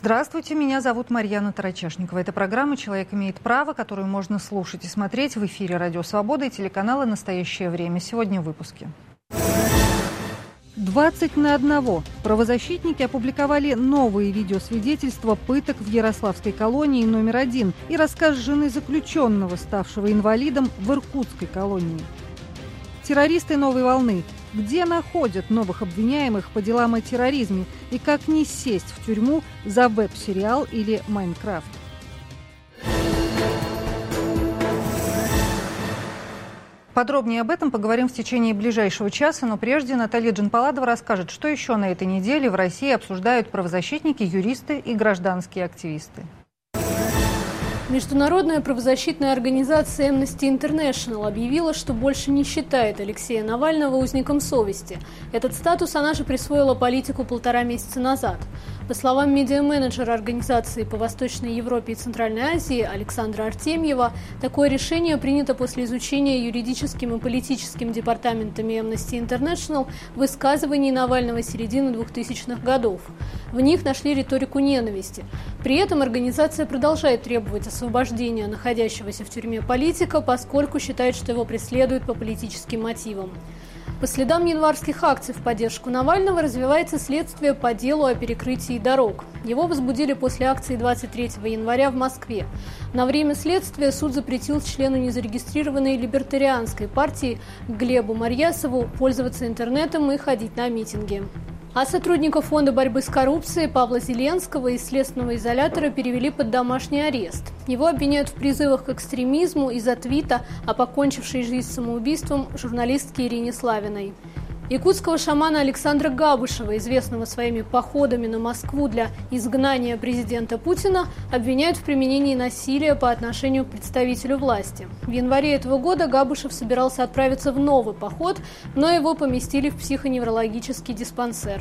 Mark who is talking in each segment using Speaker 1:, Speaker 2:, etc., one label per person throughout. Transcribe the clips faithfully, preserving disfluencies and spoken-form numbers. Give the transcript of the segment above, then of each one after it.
Speaker 1: Здравствуйте, меня зовут Марьяна Тарачешникова. Это программа «Человек имеет право», которую можно слушать и смотреть в эфире «Радио Свобода» и телеканала «Настоящее время». Сегодня в выпуске. двадцать на одного. Правозащитники опубликовали новые видеосвидетельства пыток в Ярославской колонии номер один и рассказ жены заключенного, ставшего инвалидом в Иркутской колонии. Террористы новой волны. Где находят новых обвиняемых по делам о терроризме и как не сесть в тюрьму за веб-сериал или Майнкрафт? Подробнее об этом поговорим в течение ближайшего часа, но прежде Наталья Джанпаладова расскажет, что еще на этой неделе в России обсуждают правозащитники, юристы и гражданские активисты.
Speaker 2: Международная правозащитная организация Amnesty International объявила, что больше не считает Алексея Навального узником совести. Этот статус она же присвоила политику полтора месяца назад. По словам медиа-менеджера организации по Восточной Европе и Центральной Азии Александра Артемьева, такое решение принято после изучения юридическим и политическим департаментами Amnesty International высказываний Навального середины двухтысячных годов. В них нашли риторику ненависти. При этом организация продолжает требовать освобождения находящегося в тюрьме политика, поскольку считает, что его преследуют по политическим мотивам. По следам январских акций в поддержку Навального развивается следствие по делу о перекрытии дорог. Его возбудили после акции двадцать третьего января в Москве. На время следствия суд запретил члену незарегистрированной либертарианской партии Глебу Марьясову пользоваться интернетом и ходить на митинги. А сотрудников Фонда борьбы с коррупцией Павла Зеленского из следственного изолятора перевели под домашний арест. Его обвиняют в призывах к экстремизму из-за твита о покончившей жизнь самоубийством журналистке Ирине Славиной. Якутского шамана Александра Габышева, известного своими походами на Москву для изгнания президента Путина, обвиняют в применении насилия по отношению к представителю власти. В январе этого года Габышев собирался отправиться в новый поход, но его поместили в психоневрологический диспансер.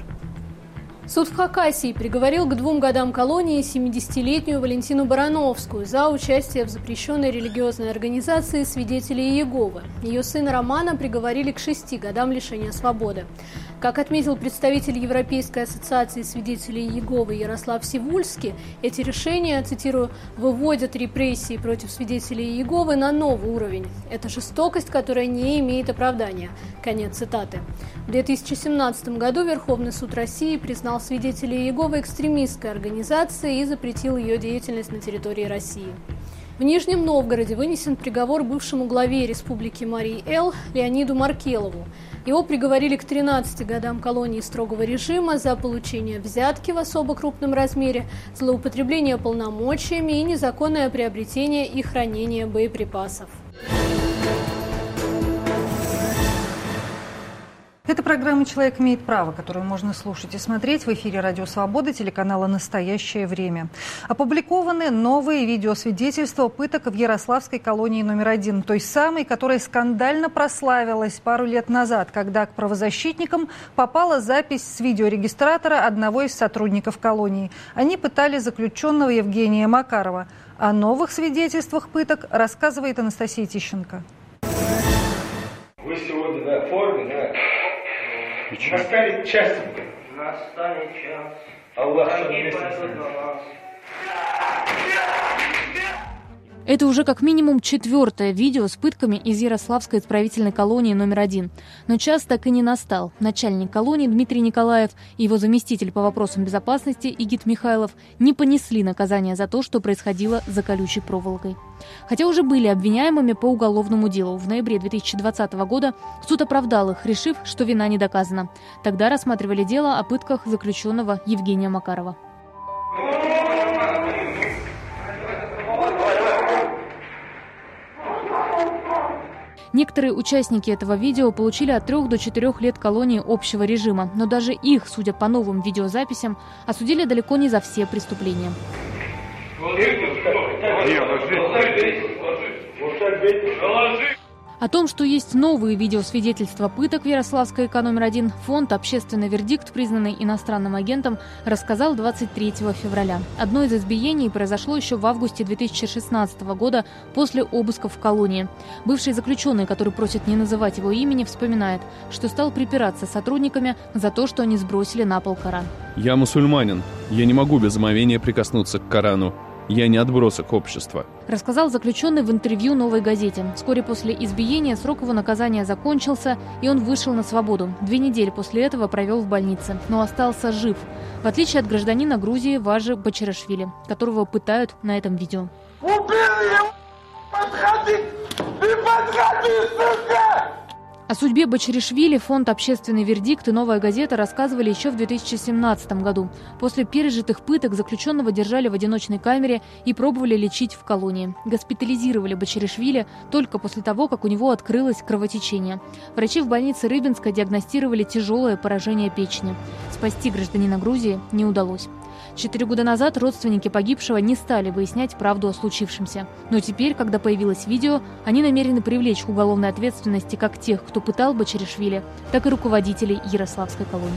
Speaker 2: Суд в Хакасии приговорил к двум годам колонии семидесятилетнюю Валентину Барановскую за участие в запрещенной религиозной организации «Свидетели Иеговы». Ее сына Романа приговорили к шести годам лишения свободы. Как отметил представитель Европейской ассоциации свидетелей Иеговы Ярослав Сивульский, эти решения, цитирую, «выводят репрессии против свидетелей Иеговы на новый уровень. Это жестокость, которая не имеет оправдания». Конец цитаты. В две тысячи семнадцатом году Верховный суд России признал свидетелей Иеговы экстремистской организацией и запретил ее деятельность на территории России. В Нижнем Новгороде вынесен приговор бывшему главе Республики Марий-Эл Леониду Маркелову. Его приговорили к тринадцати годам колонии строгого режима за получение взятки в особо крупном размере, злоупотребление полномочиями и незаконное приобретение и хранение боеприпасов.
Speaker 1: Это программа «Человек имеет право», которую можно слушать и смотреть в эфире «Радио Свобода» телеканала «Настоящее время». Опубликованы новые видеосвидетельства пыток в Ярославской колонии номер один, той самой, которая скандально прославилась пару лет назад, когда к правозащитникам попала запись с видеорегистратора одного из сотрудников колонии. Они пытали заключенного Евгения Макарова. О новых свидетельствах пыток рассказывает Анастасия Тищенко.
Speaker 3: Вы сегодня на форме, да? Настали час.
Speaker 4: Настали час.
Speaker 3: Аллах,
Speaker 4: Враги пойдут на нас.
Speaker 5: Это уже как минимум четвертое видео с пытками из Ярославской исправительной колонии номер один. Но час так и не настал. Начальник колонии Дмитрий Николаев и его заместитель по вопросам безопасности Игит Михайлов не понесли наказание за то, что происходило за колючей проволокой. Хотя уже были обвиняемыми по уголовному делу. В ноябре две тысячи двадцатого года суд оправдал их, решив, что вина не доказана. Тогда рассматривали дело о пытках заключенного Евгения Макарова. Некоторые участники этого видео получили от трех до четырех лет колонии общего режима, но даже их, судя по новым видеозаписям, осудили далеко не за все преступления. О том, что есть новые видеосвидетельства пыток в Ярославской ка номер один, фонд «Общественный вердикт», признанный иностранным агентом, рассказал двадцать третьего февраля. Одно из избиений произошло еще в августе две тысячи шестнадцатого года после обысков в колонии. Бывший заключенный, который просит не называть его имени, вспоминает, что стал припираться с сотрудниками за то, что они сбросили на пол Коран.
Speaker 6: «Я мусульманин. Я не могу без омовения прикоснуться к Корану. Я не отбросок общества»,
Speaker 5: рассказал заключенный в интервью «Новой газете». Вскоре после избиения срок его наказания закончился, и он вышел на свободу. Две недели после этого провел в больнице, но остался жив, в отличие от гражданина Грузии Важи Бачарашвили, которого пытают на этом видео.
Speaker 7: «Убили его! Подходи! Ты подходи, сука!»
Speaker 5: О судьбе Бачарашвили фонд «Общественный вердикт» и «Новая газета» рассказывали еще в две тысячи семнадцатом году. После пережитых пыток заключенного держали в одиночной камере и пробовали лечить в колонии. Госпитализировали Бачарашвили только после того, как у него открылось кровотечение. Врачи в больнице Рыбинска диагностировали тяжелое поражение печени. Спасти гражданина Грузии не удалось. Четыре года назад родственники погибшего не стали выяснять правду о случившемся. Но теперь, когда появилось видео, они намерены привлечь к уголовной ответственности как тех, кто пытал Бачарашвили, так и руководителей Ярославской колонии.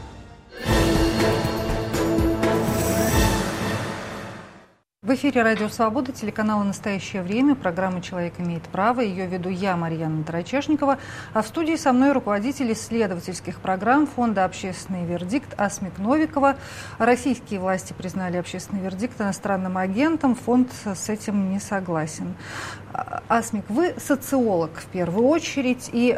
Speaker 1: В эфире «Радио Свобода», телеканала «Настоящее время», программа «Человек имеет право». Ее веду я, Марьяна Тарачешникова. А в студии со мной руководитель исследовательских программ фонда «Общественный вердикт» Асмик Новикова. Российские власти признали общественный вердикт иностранным агентом. Фонд с этим не согласен. Асмик, вы социолог в первую очередь и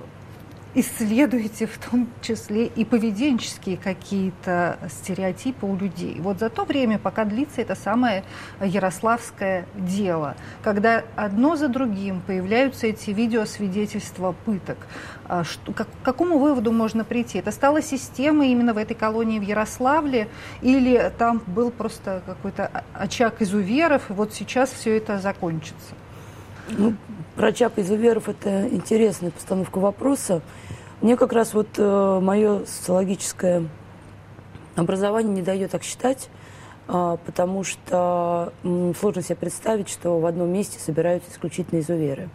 Speaker 1: исследуете в том числе и поведенческие какие-то стереотипы у людей. Вот за то время, пока длится это самое ярославское дело, когда одно за другим появляются эти видеосвидетельства пыток, что, как, к какому выводу можно прийти? Это стало системой именно в этой колонии в Ярославле, или там был просто какой-то очаг изуверов, и вот сейчас все это закончится?
Speaker 8: Ну, про очаг изуверов — это интересная постановка вопроса. Мне как раз вот э, мое социологическое образование не дает так считать, э, потому что э, сложно себе представить, что в одном месте собираются исключительно изуверы.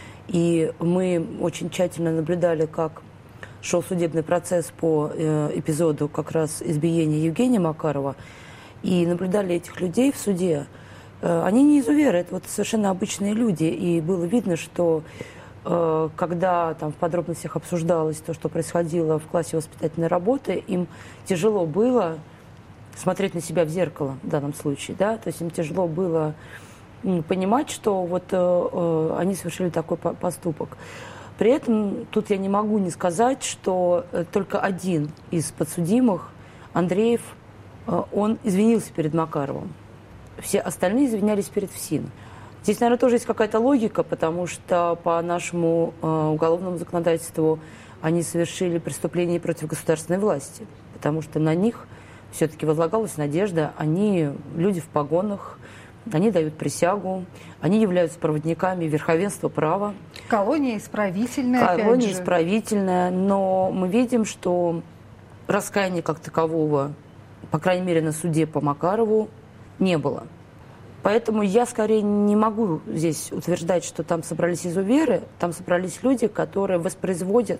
Speaker 8: И мы очень тщательно наблюдали, как шел судебный процесс по э, эпизоду как раз избиения Евгения Макарова, и наблюдали этих людей в суде. Они не изуверы, это вот совершенно обычные люди. И было видно, что э, когда там в подробностях обсуждалось то, что происходило в классе воспитательной работы, им тяжело было смотреть на себя в зеркало в данном случае. Да? То есть им тяжело было понимать, что вот э, э, они совершили такой поступок. При этом тут я не могу не сказать, что только один из подсудимых, Андреев, э, он извинился перед Макаровым. Все остальные извинялись перед ФСИН. Здесь, наверное, тоже есть какая-то логика, потому что по нашему э, уголовному законодательству они совершили преступление против государственной власти, потому что на них все-таки возлагалась надежда. Они люди в погонах, они дают присягу, они являются проводниками верховенства права.
Speaker 1: Колония исправительная, опять же.
Speaker 8: Колония исправительная, но мы видим, что раскаяния как такового, по крайней мере, на суде по Макарову, не было. Поэтому я скорее не могу здесь утверждать, что там собрались изуверы, там собрались люди, которые воспроизводят,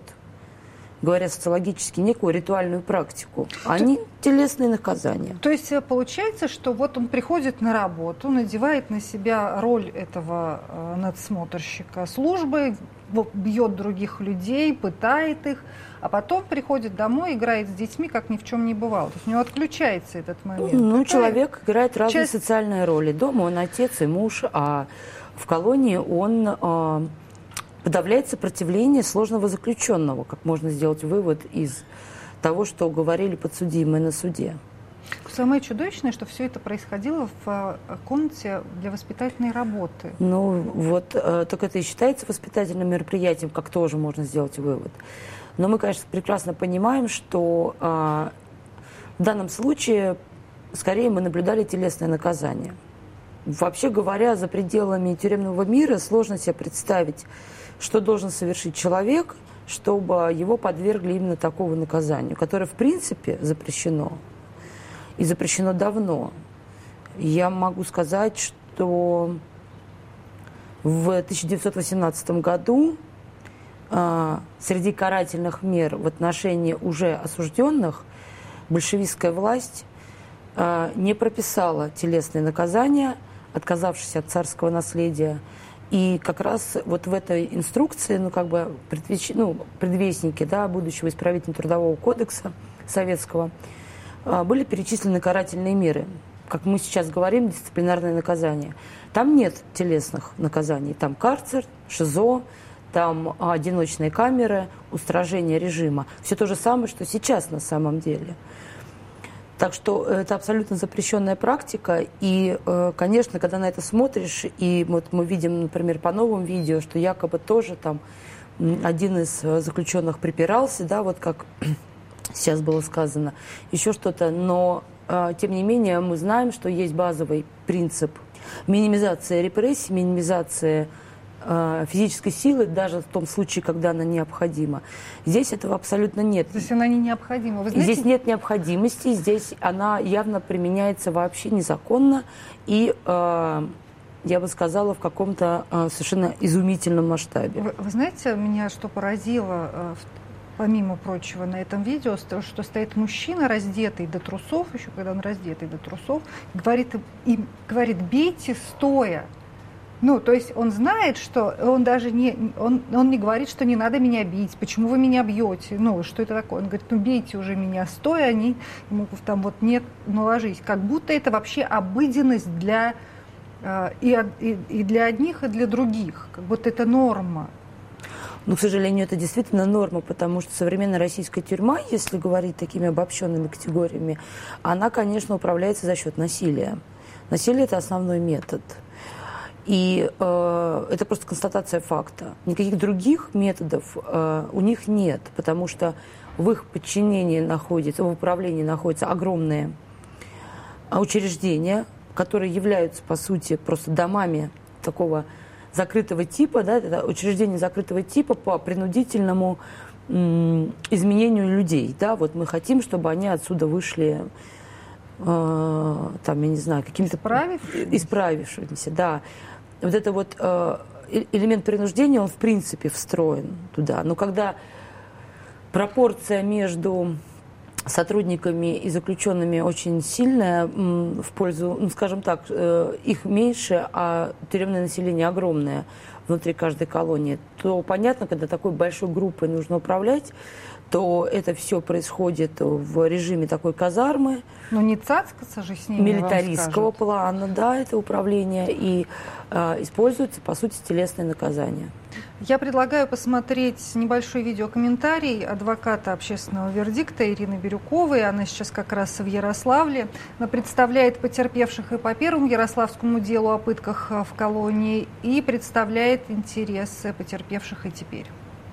Speaker 8: говоря социологически, некую ритуальную практику. Они телесные наказания.
Speaker 1: То есть получается, что вот он приходит на работу, надевает на себя роль этого э, надсмотрщика службы, бьет других людей, пытает их, а потом приходит домой, играет с детьми, как ни в чем не бывало. То есть у него отключается этот момент.
Speaker 8: Ну,
Speaker 1: Такая
Speaker 8: человек играет разные
Speaker 1: часть...
Speaker 8: социальные роли. Дома он отец и муж, а в колонии он э, подавляет сопротивление сложного заключенного, как можно сделать вывод из того, что говорили подсудимые на суде.
Speaker 1: Самое чудовищное, что все это происходило в комнате для воспитательной работы.
Speaker 8: Ну, вот, э, так это и считается воспитательным мероприятием, как тоже можно сделать вывод. Но мы, конечно, прекрасно понимаем, что э, в данном случае скорее мы наблюдали телесное наказание. Вообще говоря, за пределами тюремного мира сложно себе представить, что должен совершить человек, чтобы его подвергли именно такому наказанию, которое, в принципе, запрещено. И запрещено давно. Я могу сказать, что В тысяча девятьсот восемнадцатом году э, среди карательных мер в отношении уже осужденных большевистская власть э, не прописала телесные наказания, отказавшись от царского наследия. И как раз вот в этой инструкции, ну, как бы предвеч... ну, предвестники, да, будущего исправительного трудового кодекса советского, э, были перечислены карательные меры. Как мы сейчас говорим, дисциплинарное наказание. Там нет телесных наказаний. Там карцер, ШИЗО, там одиночные камеры, устражение режима. Все то же самое, что сейчас на самом деле. Так что это абсолютно запрещенная практика. И, конечно, когда на это смотришь, и вот мы видим, например, по новым видео, что якобы тоже там один из заключенных припирался, да, вот как сейчас было сказано, еще что-то, но тем не менее, мы знаем, что есть базовый принцип минимизации репрессий, минимизации э, физической силы, даже в том случае, когда она необходима. Здесь этого абсолютно нет.
Speaker 1: Здесь она не необходима. Вы знаете...
Speaker 8: Здесь нет необходимости, здесь она явно применяется вообще незаконно и, э, я бы сказала, в каком-то э, совершенно изумительном масштабе.
Speaker 1: Вы, вы знаете, меня что поразило э, в помимо прочего, на этом видео, что стоит мужчина, раздетый до трусов, еще когда он раздетый до трусов, говорит им, говорит, бейте стоя. Ну, то есть он знает, что он даже не, он, он не говорит, что не надо меня бить, почему вы меня бьете, ну, что это такое? Он говорит, ну, бейте уже меня стоя, они ему там вот нет, ну, ложись. Как будто это вообще обыденность для, э, и, и, и для одних, и для других, как будто это норма.
Speaker 8: Но, к сожалению, это действительно норма, потому что современная российская тюрьма, если говорить такими обобщенными категориями, она, конечно, управляется за счет насилия. Насилие – это основной метод. И э, это просто констатация факта. Никаких других методов э, у них нет, потому что в их подчинении находится, в управлении находятся огромные учреждения, которые являются, по сути, просто домами такого закрытого типа, да, это учреждение закрытого типа по принудительному м, изменению людей. Да, вот мы хотим, чтобы они отсюда вышли, э, там, я не знаю, каким-то...
Speaker 1: Исправившимися?
Speaker 8: Исправившимися, да. Вот это вот э, элемент принуждения, он в принципе встроен туда. Но когда пропорция между сотрудниками и заключенными очень сильная в пользу, ну, скажем так, их меньше, а тюремное население огромное внутри каждой колонии, то понятно, когда такой большой группой нужно управлять, то это все происходит в режиме такой казармы.
Speaker 1: Но не цацкаться же с ними,
Speaker 8: милитаристского плана, да, это управление, и э, используется, по сути, телесное наказание.
Speaker 1: Я предлагаю посмотреть небольшой видеокомментарий адвоката общественного вердикта Ирины Бирюковой. Она сейчас как раз в Ярославле. Она представляет потерпевших и по первому ярославскому делу о пытках в колонии и представляет интересы потерпевших и теперь.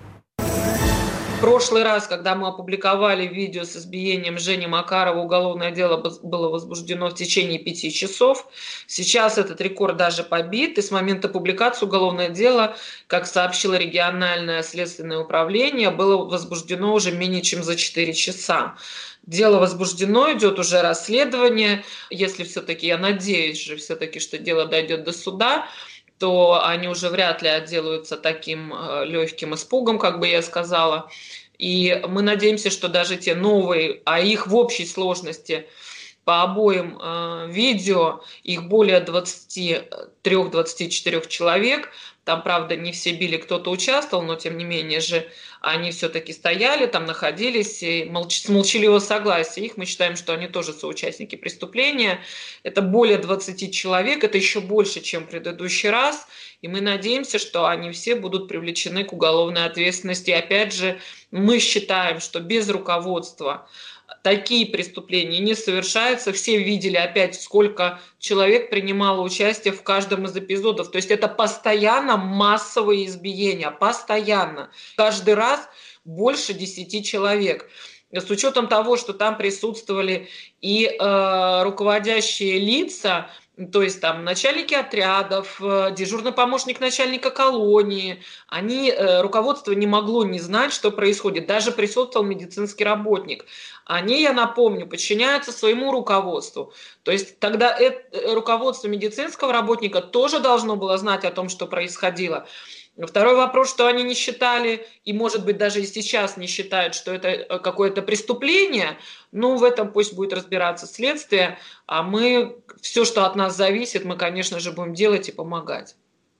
Speaker 9: В прошлый раз, когда мы опубликовали видео с избиением Жени Макарова, уголовное дело было возбуждено в течение пяти часов. Сейчас этот рекорд даже побит, и с момента публикации уголовное дело, как сообщило региональное следственное управление, было возбуждено уже менее чем за четыре часа. Дело возбуждено, идет уже расследование. Если все-таки, я надеюсь же все-таки, что дело дойдет до суда, то они уже вряд ли отделаются таким легким испугом, как бы я сказала. И мы надеемся, что даже те новые, а их в общей сложности по обоим э, видео, их более двадцати трёх — двадцати четырёх человек, там, правда, не все били, кто-то участвовал, но тем не менее же они все-таки стояли, там находились и молч... с молчаливого согласия. Их мы считаем, что они тоже соучастники преступления. Это более двадцати человек, это еще больше, чем в предыдущий раз. И мы надеемся, что они все будут привлечены к уголовной ответственности. И опять же, мы считаем, что без руководства такие преступления не совершаются. Все видели опять, сколько человек принимало участие в каждом из эпизодов. То есть это постоянно массовые избиения, постоянно. Каждый раз больше десяти человек. С учетом того, что там присутствовали и э, руководящие лица То есть там начальники отрядов, дежурный помощник начальника колонии, они, руководство не могло не знать, что происходит. Даже присутствовал медицинский работник. Они, я напомню, подчиняются своему руководству. То есть тогда это, руководство медицинского работника тоже должно было знать о том, что происходило. Второй вопрос, что они не считали, и, может быть, даже и сейчас не считают, что это какое-то преступление, ну, в этом пусть будет разбираться следствие, а мы, все, что от нас зависит, мы, конечно же, будем делать и помогать.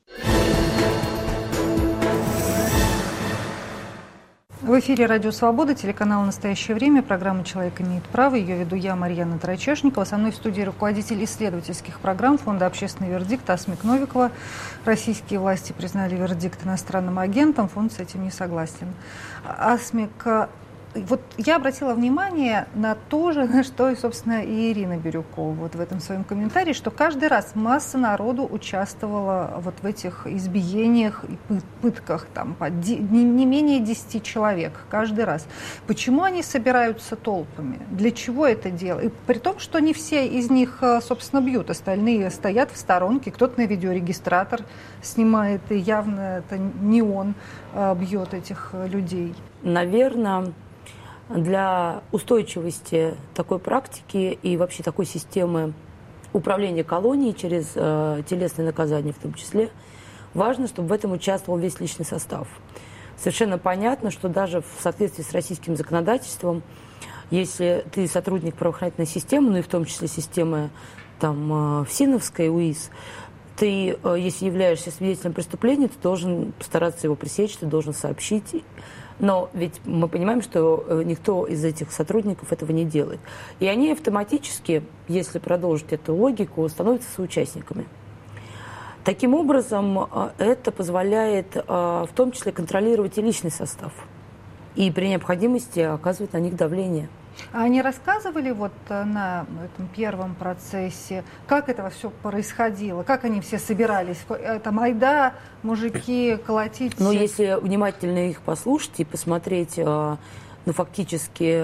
Speaker 1: В эфире «Радио Свобода», телеканал «Настоящее время», программа «Человек имеет право». Ее веду я, Марьяна Тарачешникова. Со мной в студии руководитель исследовательских программ Фонда «Общественный вердикт» Асмик Новикова. Российские власти признали вердикт иностранным агентом. Фонд с этим не согласен. Асмик, вот я обратила внимание на то же, на что, и, собственно, и Ирина Бирюкова вот в этом своем комментарии, что каждый раз масса народу участвовала вот в этих избиениях и пытках, там, по не, не менее десяти человек каждый раз. Почему они собираются толпами? Для чего это дело? И при том, что не все из них, собственно, бьют, остальные стоят в сторонке, кто-то на видеорегистратор снимает, и явно это не он бьет этих людей.
Speaker 8: Наверное, для устойчивости такой практики и вообще такой системы управления колонией через э, телесные наказания в том числе, важно, чтобы в этом участвовал весь личный состав. Совершенно понятно, что даже в соответствии с российским законодательством, если ты сотрудник правоохранительной системы, ну и в том числе системы там, ФСИНовской, УИС, ты, э, если являешься свидетелем преступления, ты должен постараться его пресечь, ты должен сообщить. Но ведь мы понимаем, что никто из этих сотрудников этого не делает. И они автоматически, если продолжить эту логику, становятся соучастниками. Таким образом, это позволяет в том числе контролировать и личный состав. И при необходимости оказывать на них давление.
Speaker 1: А они рассказывали вот на этом первом процессе, как это все происходило, как они все собирались? Там айда, мужики, колотить?
Speaker 8: Ну, если внимательно их послушать и посмотреть, ну, фактически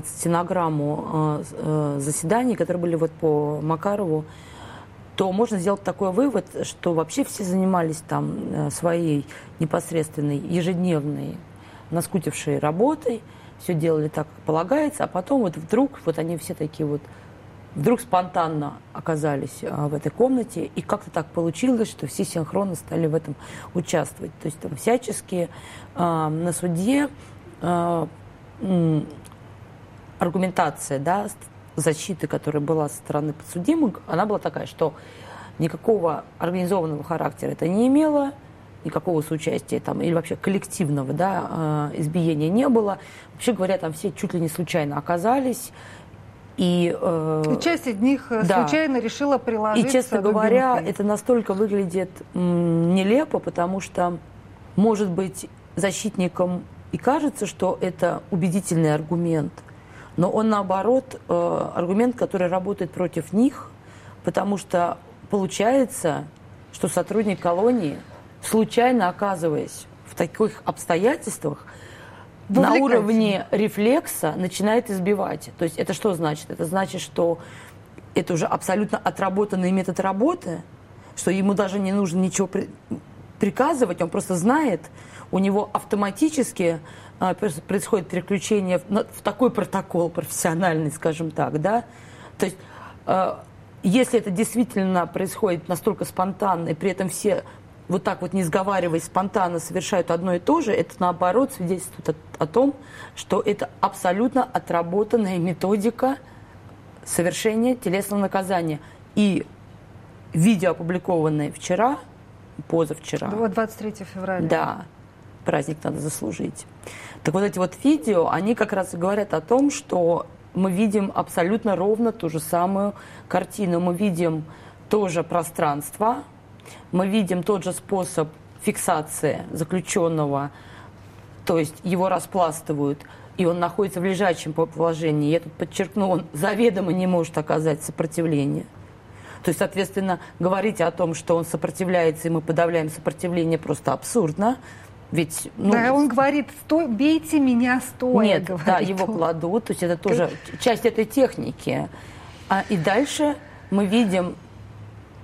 Speaker 8: стенограмму заседаний, которые были вот по Макарову, то можно сделать такой вывод, что вообще все занимались там своей непосредственной, ежедневной, наскучившей работой, все делали так, как полагается, а потом вот вдруг, вот они все такие вот, вдруг спонтанно оказались а, в этой комнате, и как-то так получилось, что все синхронно стали в этом участвовать. То есть там всячески а, на суде а, м, аргументация, да, защиты, которая была со стороны подсудимых, она была такая, что никакого организованного характера это не имело, никакого соучастия там, или вообще коллективного, да, избиения не было. Вообще говоря, там все чуть ли не случайно оказались. И, э,
Speaker 1: и часть из них да. случайно решила приложиться.
Speaker 8: И, честно говоря, дубинкой. Это настолько выглядит м, нелепо, потому что, может быть, защитникам и кажется, что это убедительный аргумент, но он, наоборот, э, аргумент, который работает против них, потому что получается, что сотрудник колонии, случайно оказываясь в таких обстоятельствах, на уровне рефлекса начинает избивать. То есть это что значит? Это значит, что это уже абсолютно отработанный метод работы, что ему даже не нужно ничего при- приказывать, он просто знает, у него автоматически э, происходит переключение в, в такой протокол профессиональный, скажем так, да. То есть э, если это действительно происходит настолько спонтанно, и при этом все вот так вот, не сговариваясь, спонтанно совершают одно и то же, это, наоборот, свидетельствует о, о том, что это абсолютно отработанная методика совершения телесного наказания. И видео, опубликованное вчера, позавчера...
Speaker 1: двадцать третьего февраля.
Speaker 8: Да, праздник надо заслужить. Так вот эти вот видео, они как раз и говорят о том, что мы видим абсолютно ровно ту же самую картину. Мы видим тоже пространство, мы видим тот же способ фиксации заключенного, то есть его распластывают, и он находится в лежачем положении. Я тут подчеркну, он заведомо не может оказать сопротивление. То есть, соответственно, говорить о том, что он сопротивляется, и мы подавляем сопротивление, просто абсурдно. Ведь, ну,
Speaker 1: да, он говорит, стой, бейте меня стоя.
Speaker 8: Нет, да, его он. кладут, то есть это тоже часть этой техники. А, и дальше мы видим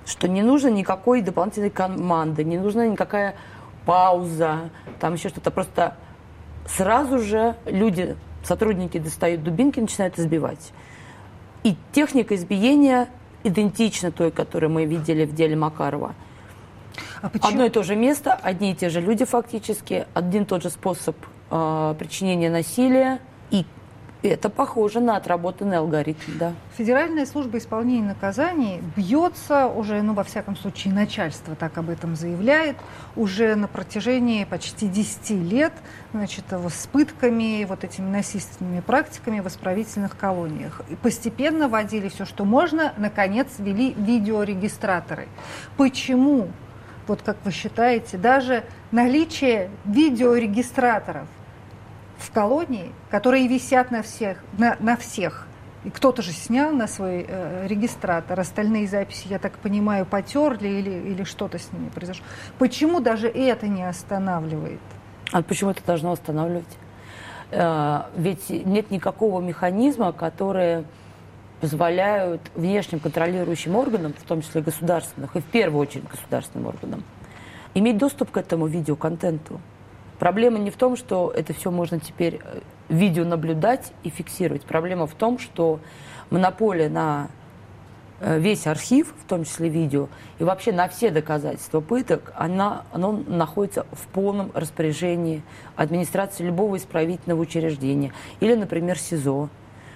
Speaker 8: что не нужно никакой дополнительной команды, не нужна никакая пауза, там еще что-то. Просто сразу же люди, сотрудники достают дубинки и начинают избивать. И техника избиения идентична той, которую мы видели в деле Макарова. А одно и то же место, одни и те же люди фактически, один и тот же способ э, причинения насилия, и это похоже на отработанный алгоритм, да.
Speaker 1: Федеральная служба исполнения наказаний бьется уже, ну, во всяком случае, начальство так об этом заявляет, уже на протяжении почти десяти лет, значит, с пытками, вот этими насильственными практиками в исправительных колониях. И постепенно вводили все, что можно, наконец, ввели видеорегистраторы. Почему, вот как вы считаете, даже наличие видеорегистраторов в колонии, которые висят на всех, на, на всех. И кто-то же снял на свой э, регистратор. Остальные записи, я так понимаю, потерли или, или что-то с ними произошло. Почему даже это не останавливает?
Speaker 8: А почему это должно останавливать? Э, ведь нет никакого механизма, который позволяют внешним контролирующим органам, в том числе государственных, и в первую очередь государственным органам, иметь доступ к этому видеоконтенту. Проблема не в том, что это все можно теперь видео наблюдать и фиксировать. Проблема в том, что монополия на весь архив, в том числе видео, и вообще на все доказательства пыток, она, оно находится в полном распоряжении администрации любого исправительного учреждения или, например, СИЗО.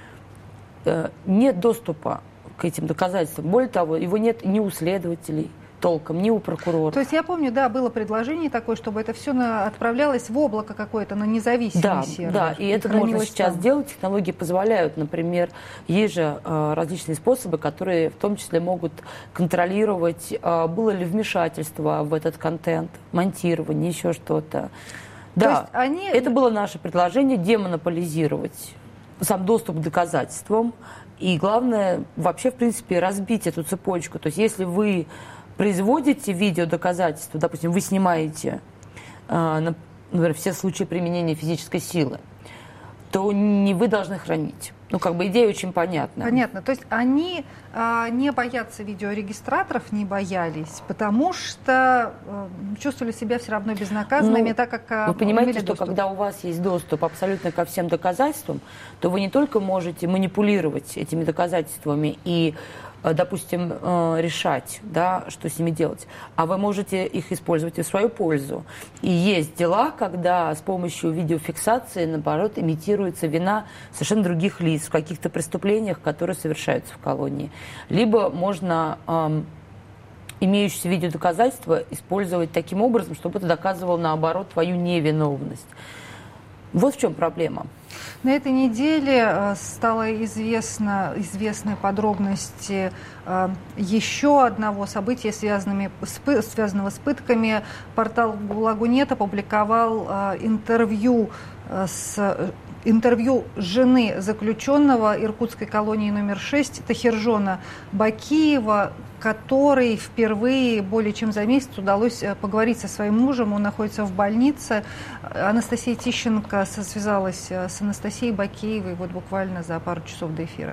Speaker 8: Нет доступа к этим доказательствам. Более того, его нет ни у следователей толком, ни у прокурора.
Speaker 1: То есть я помню, да, было предложение такое, чтобы это все на, отправлялось в облако какое-то, на независимый
Speaker 8: да,
Speaker 1: сервер.
Speaker 8: Да, и, и это можно сейчас там делать. Технологии позволяют, например, есть же э, различные способы, которые в том числе могут контролировать, э, было ли вмешательство в этот контент, монтирование, еще что-то. Да, они... это было наше предложение демонополизировать сам доступ к доказательствам. И главное, вообще, в принципе, разбить эту цепочку. То есть если вы производите видеодоказательства, допустим, вы снимаете, например, все случаи применения физической силы, то не вы должны хранить. Ну, как бы идея очень понятна.
Speaker 1: Понятно. То есть они а, не боятся видеорегистраторов, не боялись, потому что а, чувствовали себя все равно безнаказанными, ну, так как а,
Speaker 8: вы понимаете, что доступ. Когда у вас есть доступ абсолютно ко всем доказательствам, то вы не только можете манипулировать этими доказательствами и, допустим, решать, да, что с ними делать, а вы можете их использовать и в свою пользу. И есть дела, когда с помощью видеофиксации, наоборот, имитируется вина совершенно других лиц в каких-то преступлениях, которые совершаются в колонии. Либо можно эм, имеющиеся видеодоказательства использовать таким образом, чтобы это доказывало, наоборот, твою невиновность. Вот в чем проблема.
Speaker 1: На этой неделе стало известно, известны подробности еще одного события, связанными, связанного с пытками. Портал Лагунет опубликовал интервью с... интервью жены заключенного иркутской колонии номер шесть Тахиржона Бакиева, которой впервые более чем за месяц удалось поговорить со своим мужем. Он находится в больнице. Анастасия Тищенко связалась с Анастасией Бакиевой вот буквально за пару часов до эфира.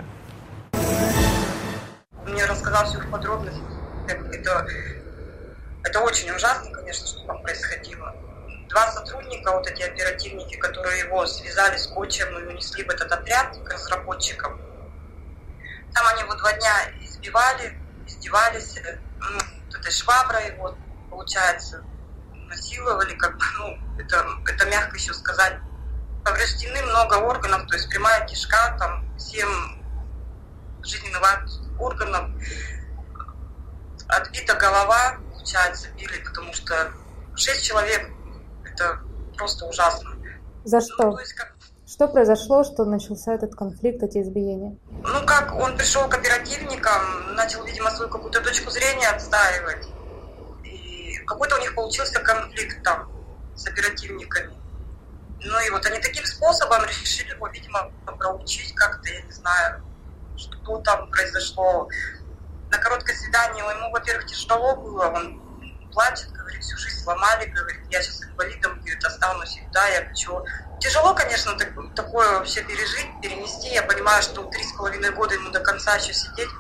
Speaker 10: Мне рассказал все в подробностях. Это, это очень ужасно, конечно, что там происходило. Два сотрудника, вот эти оперативники, которые его связали скотчем и унесли в этот отряд к разработчикам. Там они его два дня избивали, издевались, ну, вот этой шваброй его, получается, насиловали, как бы, ну, это, это мягко еще сказать. Повреждены много органов, то есть прямая кишка, там, семь жизненно важных органов. Отбита голова, получается, били, потому что шесть человек. Это просто ужасно.
Speaker 2: За что?
Speaker 10: Ну, то есть как...
Speaker 2: Что произошло, что начался этот конфликт, эти избиения?
Speaker 10: Ну как, он пришел к оперативникам, начал, видимо, свою какую-то точку зрения отстаивать. И какой-то у них получился конфликт там с оперативниками. Ну и вот они таким способом решили его, видимо, проучить как-то, я не знаю, что там произошло. На короткое свидание ему, во-первых, тяжело было, он плачет, говорит, всю жизнь сломали, говорит, я сейчас инвалидом, говорит, останусь всегда, я хочу. Тяжело, конечно, так, такое вообще пережить, перенести. Я понимаю, что три с половиной года ему до конца еще сидеть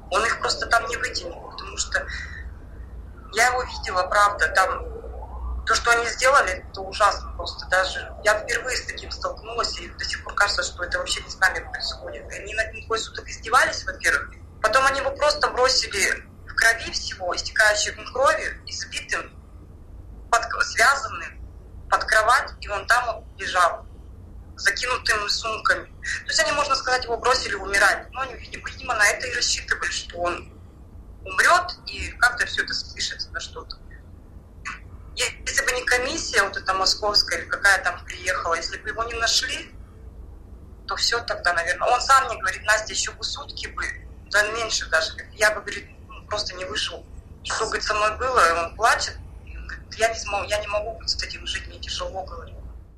Speaker 10: Он их просто там не вытянет, потому что я его видела, правда, там то, что они сделали, это ужасно просто. Даже я впервые с таким столкнулась, и до сих пор кажется, что это вообще не с нами происходит. Они над ним двое суток издевались, во-первых. Потом они его просто бросили в крови всего, истекающей кровью, избитым, под, связанным, под кровать, и он там лежал, закинутым сумками. То есть они, можно сказать, его бросили умирать. Но они, видимо, на это и рассчитывали, что он умрет, и как-то все это спишется на что-то. Если бы не комиссия, вот эта московская, или какая там приехала, если бы его не нашли, то все тогда, наверное. Он сам мне говорит: Настя, еще бы сутки бы, да меньше даже. Я бы, говорит, просто не вышел. Что, говорит, со мной было, он плачет. Я не, смог, я не могу быть с этим жить, мне тяжело, говорит.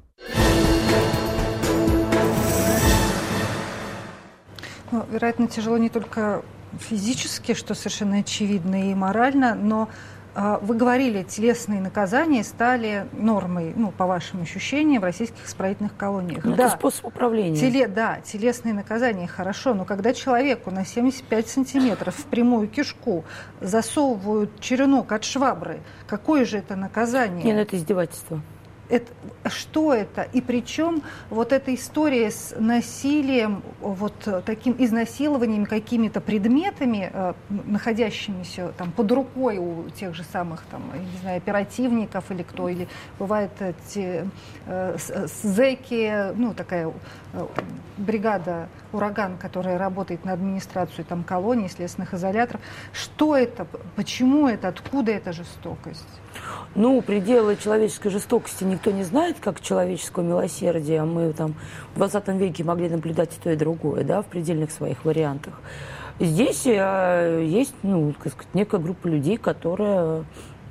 Speaker 1: Ну, вероятно, тяжело не только физически, что совершенно очевидно, и морально, но вы говорили, телесные наказания стали нормой, ну, по вашим ощущениям, в российских исправительных колониях.
Speaker 8: Ну,
Speaker 1: да,
Speaker 8: это способ управления.
Speaker 1: Теле, да, телесные наказания хорошо, но когда человеку на семьдесят пять сантиметров в прямую кишку засовывают черенок от швабры, какое же это наказание?
Speaker 8: Нет, это издевательство.
Speaker 1: Это, что это? И причем вот эта история с насилием, вот таким изнасилованием какими-то предметами, э, находящимися там под рукой у тех же самых, там, не знаю, оперативников или кто, или бывает эти э, зэки, ну, такая э, бригада «Ураган», которая работает на администрацию там колоний, следственных изоляторов. Что это? Почему это? Откуда эта жестокость?
Speaker 8: Ну, пределы человеческой жестокости никто не знает, как человеческого милосердия. Мы там в двадцатом веке могли наблюдать и то, и другое, да, в предельных своих вариантах. Здесь э, есть, ну, так сказать, некая группа людей, которая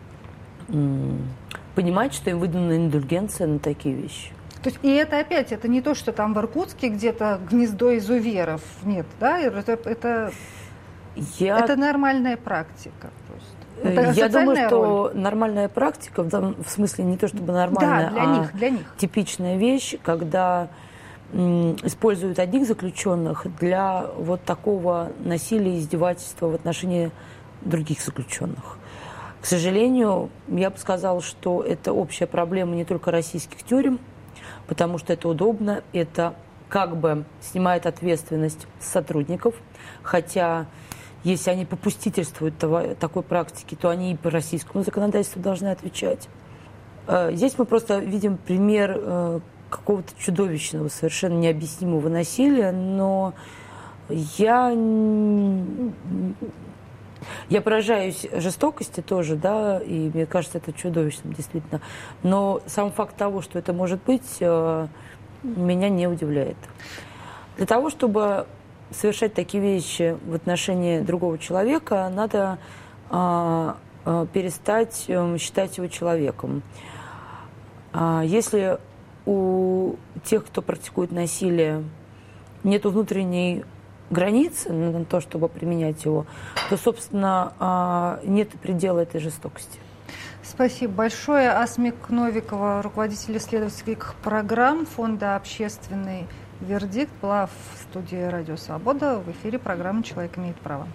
Speaker 8: м- понимает, что им выдана индульгенция на такие вещи.
Speaker 1: То есть, и это опять, это не то, что там в Иркутске где-то гнездо изуверов. Нет, да? Это, это,
Speaker 8: Я...
Speaker 1: это нормальная практика просто.
Speaker 8: Это Я думаю, что
Speaker 1: роль.
Speaker 8: Нормальная практика, в, данном, в смысле не то чтобы нормальная,
Speaker 1: да, для
Speaker 8: а
Speaker 1: них, для них.
Speaker 8: типичная вещь, когда м, используют одних заключенных для вот такого насилия и издевательства в отношении других заключенных. К сожалению, я бы сказала, что это общая проблема не только российских тюрем, потому что это удобно, это как бы снимает ответственность с сотрудников, хотя если они попустительствуют того, такой практики, то они и по российскому законодательству должны отвечать. Здесь мы просто видим пример какого-то чудовищного, совершенно необъяснимого насилия, но я, я поражаюсь жестокости тоже, да, и мне кажется, это чудовищным действительно. Но сам факт того, что это может быть, меня не удивляет. Для того, чтобы совершать такие вещи в отношении другого человека, надо а, а, перестать а, считать его человеком. А, если у тех, кто практикует насилие, нет внутренней границы на то, чтобы применять его, то, собственно, а, нет предела этой жестокости.
Speaker 1: Спасибо большое. Асмик Новикова, руководитель исследовательских программ Фонда «Общественный вердикт», была в студии «Радио Свобода». В эфире программа «Человек имеет право».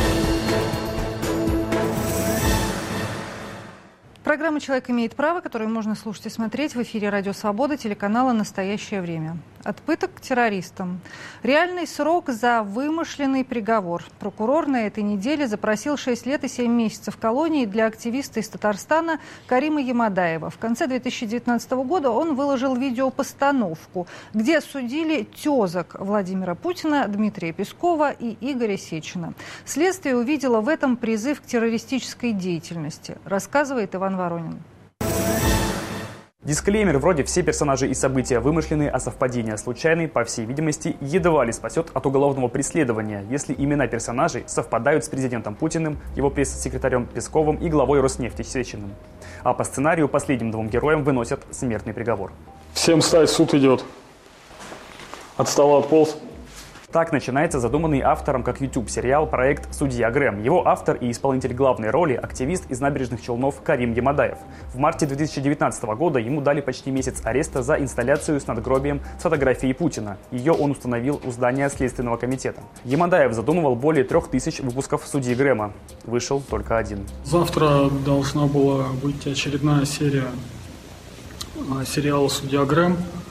Speaker 1: Программа «Человек имеет право», которую можно слушать и смотреть в эфире «Радио Свобода» телеканала «Настоящее время». От пыток к террористам. Реальный срок за вымышленный приговор. Прокурор на этой неделе запросил шесть лет и семь месяцев колонии для активиста из Татарстана Карима Ямадаева. В конце две тысячи девятнадцатого года он выложил видеопостановку, где судили тезок Владимира Путина, Дмитрия Пескова и Игоря Сечина. Следствие увидело в этом призыв к террористической деятельности, рассказывает Иван Воронин.
Speaker 11: Дисклеймер вроде «все персонажи и события вымышленные, а совпадения случайные», по всей видимости, едва ли спасет от уголовного преследования, если имена персонажей совпадают с президентом Путиным, его пресс-секретарем Песковым и главой Роснефти Сечиным. А по сценарию последним двум героям выносят смертный приговор.
Speaker 12: Всем встать, суд идет. От стола отполз.
Speaker 11: Так начинается задуманный автором как YouTube-сериал проект «Судья Грэм». Его автор и исполнитель главной роли – активист из Набережных Челнов Карим Ямадаев. В марте две тысячи девятнадцатого года ему дали почти месяц ареста за инсталляцию с надгробием с фотографией Путина. Ее он установил у здания Следственного комитета. Ямадаев задумывал более трех тысяч выпусков «Судьи Грэма». Вышел только один.
Speaker 12: Завтра должна была выйти очередная серия сериала «Судья Грэм».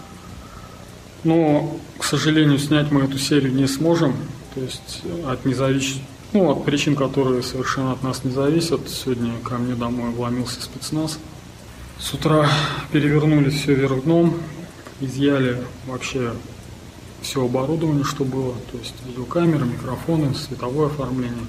Speaker 12: Но, к сожалению, снять мы эту серию не сможем, то есть от независ... ну, от причин, которые совершенно от нас не зависят. Сегодня ко мне домой вломился спецназ. С утра перевернули все вверх дном, изъяли вообще все оборудование, что было, то есть видеокамеры, микрофоны, световое оформление,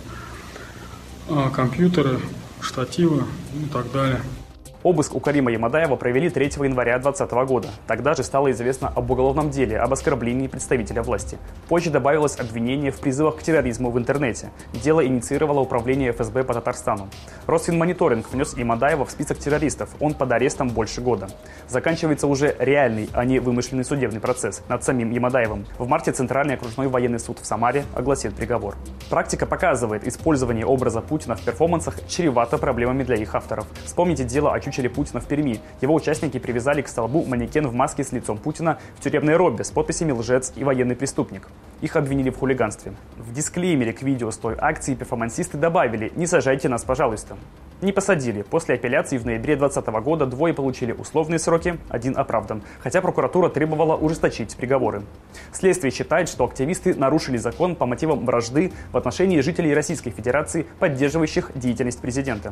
Speaker 12: компьютеры, штативы и так далее.
Speaker 11: Обыск у Карима Ямадаева провели третьего января две тысячи двадцатого года. Тогда же стало известно об уголовном деле об оскорблении представителя власти. Позже добавилось обвинение в призывах к терроризму в интернете. Дело инициировало управление эф эс бэ по Татарстану. Росфинмониторинг внес Ямадаева в список террористов. Он под арестом больше года. Заканчивается уже реальный, а не вымышленный судебный процесс над самим Ямадаевым. В марте Центральный окружной военный суд в Самаре огласил приговор. Практика показывает, использование образа Путина в перформансах чревато проблемами для их авторов. Вспомните дело о чучеле Путина в Перми. Его участники привязали к столбу манекен в маске с лицом Путина в тюремной робе с подписями «Лжец» и «Военный преступник». Их обвинили в хулиганстве. В дисклеймере к видео с той акции перформансисты добавили «Не сажайте нас, пожалуйста». Не посадили. После апелляции в ноябре двадцатого года двое получили условные сроки, один оправдан, хотя прокуратура требовала ужесточить приговоры. Следствие считает, что активисты нарушили закон по мотивам вражды в отношении жителей Российской Федерации, поддерживающих деятельность президента.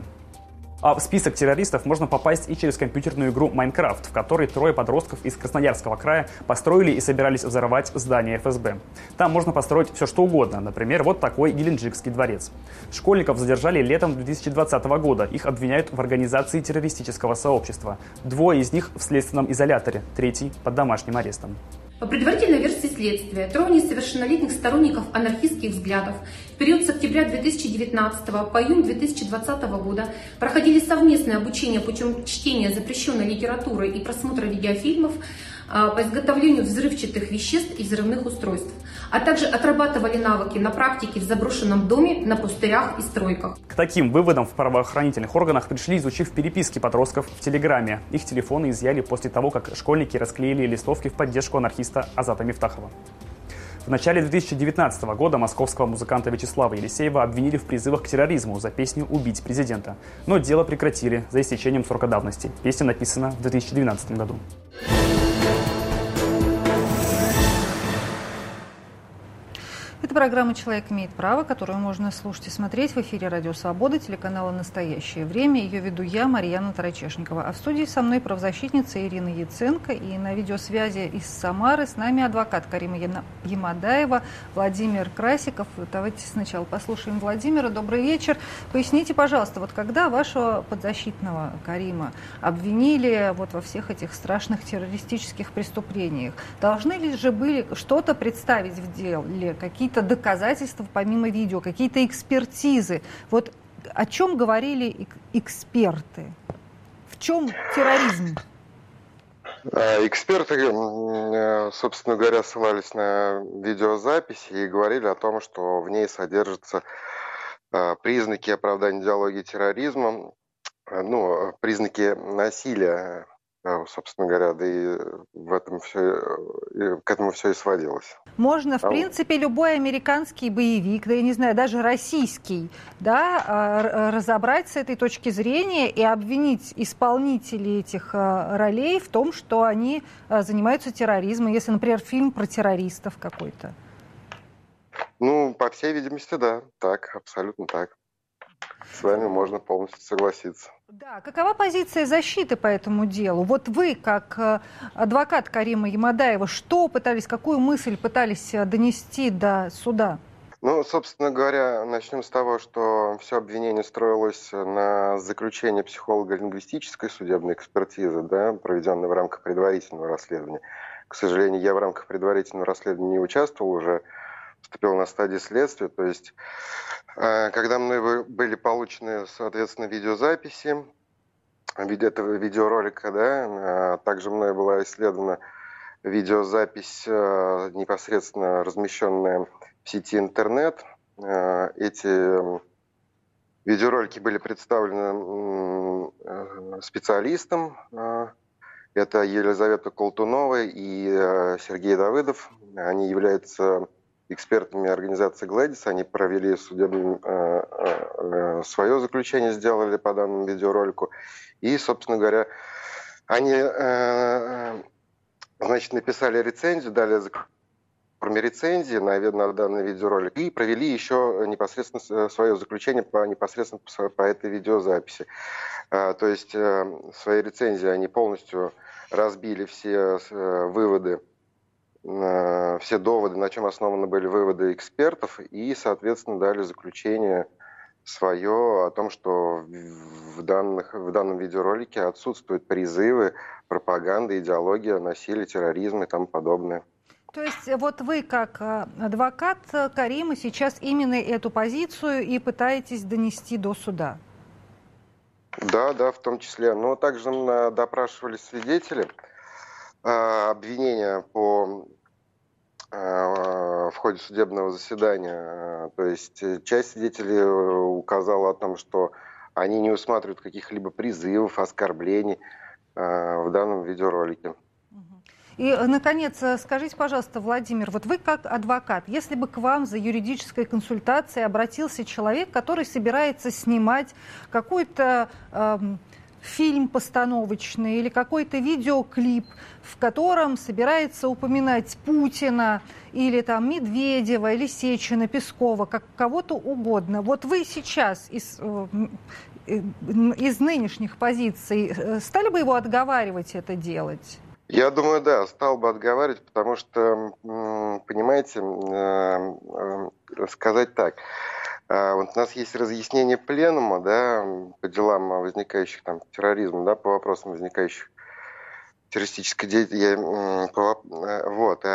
Speaker 11: А в список террористов можно попасть и через компьютерную игру «Майнкрафт», в которой трое подростков из Красноярского края построили и собирались взорвать здание эф эс бэ. Там можно построить все что угодно, например, вот такой Геленджикский дворец. Школьников задержали летом две тысячи двадцатого года, их обвиняют в организации террористического сообщества. Двое из них в следственном изоляторе, третий под домашним арестом.
Speaker 13: По предварительной версии следствия, трое несовершеннолетних сторонников анархистских взглядов в период с октября две тысячи девятнадцатого по июнь две тысячи двадцатого года проходили совместное обучение путем чтения запрещенной литературы и просмотра видеофильмов по изготовлению взрывчатых веществ и взрывных устройств, а также отрабатывали навыки на практике в заброшенном доме, на пустырях и стройках.
Speaker 11: К таким выводам в правоохранительных органах пришли, изучив переписки подростков в Телеграме. Их телефоны изъяли после того, как школьники расклеили листовки в поддержку анархиста Азата Мифтахова. В начале две тысячи девятнадцатого года московского музыканта Вячеслава Елисеева обвинили в призывах к терроризму за песню «Убить президента». Но дело прекратили за истечением срока давности. Песня написана в две тысячи двенадцатом году.
Speaker 1: Это программа «Человек имеет право», которую можно слушать и смотреть в эфире «Радио Свобода», телеканала «Настоящее время». Ее веду я, Марьяна Тарачешникова. А в студии со мной правозащитница Ирина Яценко. И на видеосвязи из Самары с нами адвокат Карима Ямадаева Владимир Красиков. Давайте сначала послушаем Владимира. Добрый вечер. Поясните, пожалуйста, вот когда вашего подзащитного Карима обвинили вот во всех этих страшных террористических преступлениях, должны ли же были что-то представить в деле, какие-то доказательства помимо видео, какие-то экспертизы? Вот о чем говорили эксперты? В чем терроризм?
Speaker 14: Эксперты, собственно говоря, ссылались на видеозаписи и говорили о том, что в ней содержатся признаки оправдания идеологии терроризма, ну, признаки насилия, собственно говоря, да и в этом все, к этому все и сводилось.
Speaker 1: Можно, в а принципе, любой американский боевик, да я не знаю, даже российский, да, разобрать с этой точки зрения и обвинить исполнителей этих ролей в том, что они занимаются терроризмом, если, например, фильм про террористов какой-то.
Speaker 14: Ну, по всей видимости, да, так, абсолютно так. С вами можно полностью согласиться.
Speaker 1: Да, какова позиция защиты по этому делу? Вот вы, как адвокат Карима Ямадаева, что пытались, какую мысль пытались донести до суда?
Speaker 14: Ну, собственно говоря, начнем с того, что все обвинение строилось на заключении психолого-лингвистической судебной экспертизы, да, проведенной в рамках предварительного расследования. К сожалению, я в рамках предварительного расследования не участвовал, уже вступил на стадии следствия, то есть когда мной были получены, соответственно, видеозаписи этого видеоролика, да, также мной была исследована видеозапись, непосредственно размещенная в сети интернет. Эти видеоролики были представлены специалистам. Это Елизавета Колтунова и Сергей Давыдов. Они являются экспертами организации «Гладис». Они провели судебное, свое заключение, сделали по данному видеоролику. И, собственно говоря, они, значит, написали рецензию, дали форме рецензии на, на данный видеоролик и провели еще непосредственно свое заключение по, непосредственно по, по этой видеозаписи. А, то есть в своей рецензии они полностью разбили все выводы, все доводы, на чем основаны были выводы экспертов, и, соответственно, дали заключение свое о том, что в, данных, в данном видеоролике отсутствуют призывы, пропаганда, идеология, насилие, терроризм и тому подобное.
Speaker 1: То есть вот вы, как адвокат Карима, сейчас именно эту позицию и пытаетесь донести до суда?
Speaker 14: Да, да, в том числе. Но также допрашивались свидетели. Обвинения по в ходе судебного заседания. То есть часть свидетелей указала о том, что они не усматривают каких-либо призывов, оскорблений в данном видеоролике.
Speaker 1: И, наконец, скажите, пожалуйста, Владимир, вот вы как адвокат, если бы к вам за юридической консультацией обратился человек, который собирается снимать какой-то э, фильм постановочный или какой-то видеоклип, в котором собирается упоминать Путина или там Медведева, или Сечина, Пескова, как кого-то угодно. Вот вы сейчас из, из нынешних позиций стали бы его отговаривать это делать?
Speaker 14: Я думаю, да, стал бы отговаривать, потому что, понимаете, сказать так, вот у нас есть разъяснение пленума, да, по делам возникающих там терроризма, да, по вопросам возникающих террористической деятельности, вот,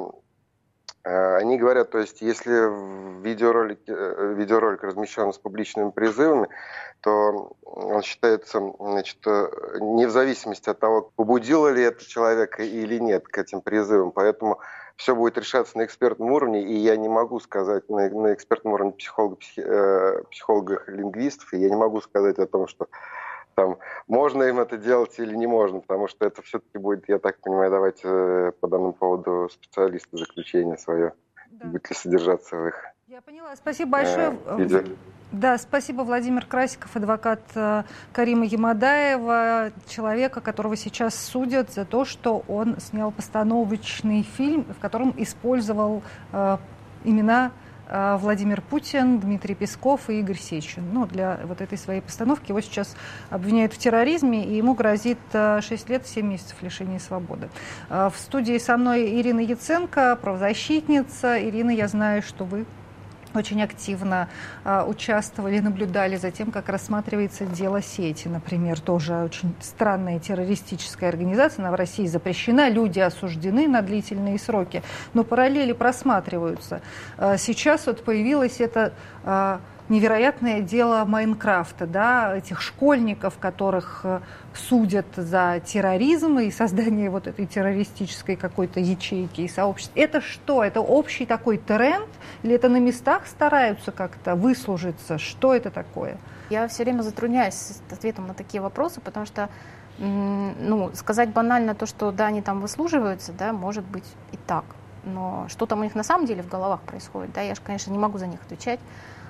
Speaker 14: они говорят, то есть, если видеоролик, видеоролик размещен с публичными призывами, то он считается, значит, не в зависимости от того, побудило ли это человека или нет к этим призывам. Поэтому все будет решаться на экспертном уровне, и я не могу сказать на, на экспертном уровне психологов, психи, психологов, лингвистов, и я не могу сказать о том, что там можно им это делать или не можно, потому что это все-таки будет, я так понимаю, давать по данному поводу специалисты заключение свое, да. Будет ли содержаться в их.
Speaker 1: Я поняла. Спасибо большое.
Speaker 14: Э, видео.
Speaker 1: Да, спасибо, Владимир Красиков, адвокат Карима Ямадаева, человека, которого сейчас судят за то, что он снял постановочный фильм, в котором использовал э, имена э, Владимир Путин, Дмитрий Песков и Игорь Сечин. Ну, для вот этой своей постановки его сейчас обвиняют в терроризме, и ему грозит шесть лет семь месяцев лишения свободы. Э, в студии со мной Ирина Яценко, правозащитница. Ирина, я знаю, что вы очень активно э, участвовали, наблюдали за тем, как рассматривается дело Сети, например, тоже очень странная террористическая организация, она в России запрещена, люди осуждены на длительные сроки, но параллели просматриваются. Э, сейчас вот появилось это э, невероятное дело Майнкрафта, да, этих школьников, которых э, судят за терроризм и создание вот этой террористической какой-то ячейки и сообщества. Это что? Это общий такой тренд? Или это на местах стараются как-то выслужиться? Что это такое?
Speaker 15: Я все время затрудняюсь с ответом на такие вопросы, потому что ну, сказать банально то, что да, они там выслуживаются, да, может быть и так. Но что там у них на самом деле в головах происходит, да, я же, конечно, не могу за них отвечать.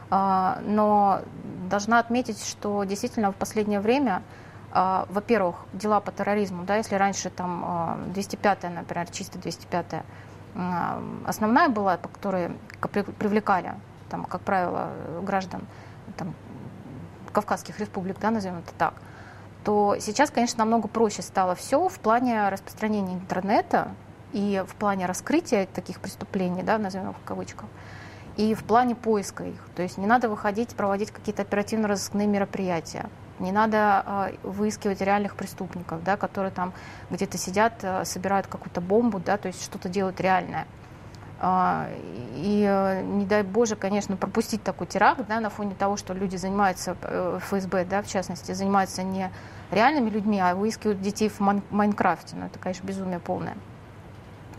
Speaker 15: Но должна отметить, что действительно в последнее время, во-первых, дела по терроризму, да, если раньше там двести пятая, например, чисто двести пятая основная была, по которой привлекали, там, как правило, граждан там, Кавказских республик, да, назовем это так, то сейчас, конечно, намного проще стало все в плане распространения интернета и в плане раскрытия таких преступлений, да, назовем их в кавычках, и в плане поиска их. То есть не надо выходить, проводить какие-то оперативно-розыскные мероприятия. Не надо э, выискивать реальных преступников, да, которые там где-то сидят, э, собирают какую-то бомбу, да, то есть что-то делают реальное. Э, и э, не дай Боже, конечно, пропустить такой теракт, да, на фоне того, что люди занимаются, э, эф эс бэ, да, в частности, занимаются не реальными людьми, а выискивают детей в Майн- Майнкрафте. Ну, это, конечно, безумие полное.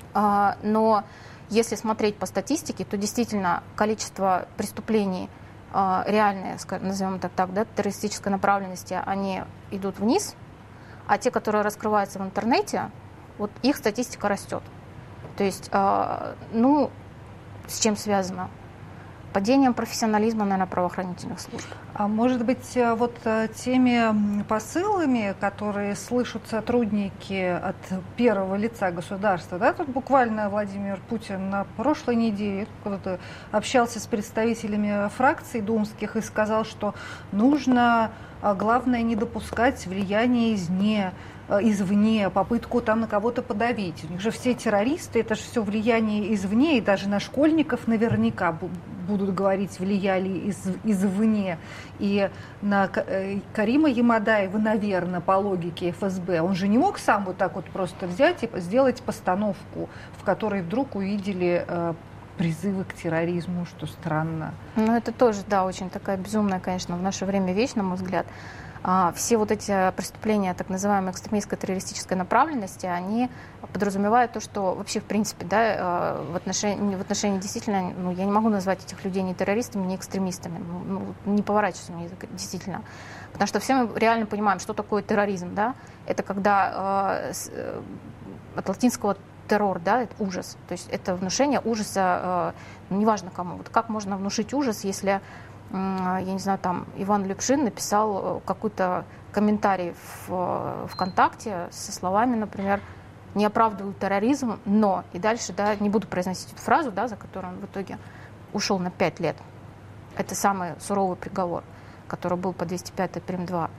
Speaker 15: Но если смотреть по статистике, то действительно количество преступлений реальные, назовем это так, да, террористической направленности, они идут вниз, а те, которые раскрываются в интернете, вот их статистика растет. То есть, ну, с чем связано? Падением профессионализма, наверное, правоохранительных служб.
Speaker 1: А может быть, вот теми посылами, которые слышат сотрудники от первого лица государства, да, тут буквально Владимир Путин на прошлой неделе когда-то общался с представителями фракций думских и сказал, что нужно, главное, не допускать влияния извне, извне, попытку там на кого-то подавить. У них же все террористы, это же все влияние извне, и даже на школьников наверняка будут говорить, влияли из, извне. И на Карима Ямадаева, наверное, по логике эф эс бэ, он же не мог сам вот так вот просто взять и сделать постановку, в которой вдруг увидели э, призывы к терроризму, что странно.
Speaker 15: Ну, это тоже, да, очень такая безумная, конечно, в наше время вещь, на мой взгляд. Все вот эти преступления так называемой экстремистской террористической направленности, они подразумевают то, что вообще, в принципе, да, в отношении, в отношении действительно, ну, я не могу назвать этих людей ни террористами, ни экстремистами, ну, не поворачивается мне язык, действительно. Потому что все мы реально понимаем, что такое терроризм, да, это когда э, от латинского террор, да, это ужас, то есть это внушение ужаса, э, неважно кому, вот как можно внушить ужас, если я не знаю, там Иван Люпшин написал какой-то комментарий в ВКонтакте со словами, например, «не оправдываю терроризм, но…» И дальше, да, не буду произносить эту фразу, да, за которую он в итоге ушел на пять лет. Это самый суровый приговор, который был по двести пятой прим. два.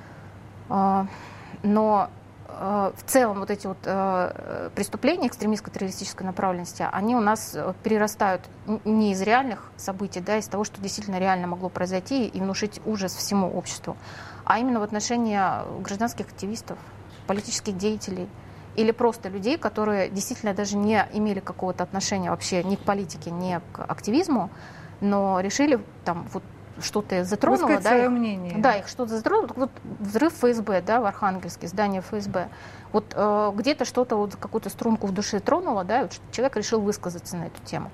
Speaker 15: Но в целом вот эти вот преступления экстремистско-террористической направленности, они у нас перерастают не из реальных событий, да, из того, что действительно реально могло произойти и внушить ужас всему обществу, а именно в отношении гражданских активистов, политических деятелей или просто людей, которые действительно даже не имели какого-то отношения вообще ни к политике, ни к активизму, но решили там вот что-то затронуло,
Speaker 1: высказать
Speaker 15: да,
Speaker 1: свое
Speaker 15: их,
Speaker 1: мнение.
Speaker 15: Да, их что-то затронуло. Вот взрыв эф эс бэ, да, в Архангельске, здание эф эс бэ. Вот э, где-то что-то, вот какую-то струнку в душе тронуло, да, и вот человек решил высказаться на эту тему.